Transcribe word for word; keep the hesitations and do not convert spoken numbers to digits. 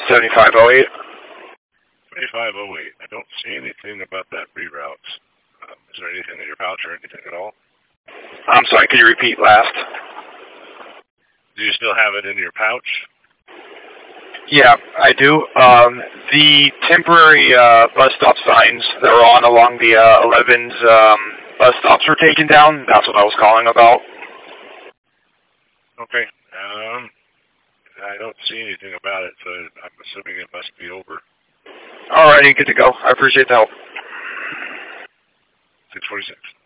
seventy-five oh eight. twenty-five oh eight. I don't see anything about that reroutes. Um, is there anything in your pouch or anything at all? I'm sorry, can you repeat last? Do you still have it in your pouch? Yeah, I do. Um, the temporary uh, bus stop signs that were on along the uh, eleven's um, bus stops were taken down. That's what I was calling about. Okay. Um, I don't see anything about it, so I'm assuming it must be over. Alrighty, good to go. I appreciate the help. six forty-six.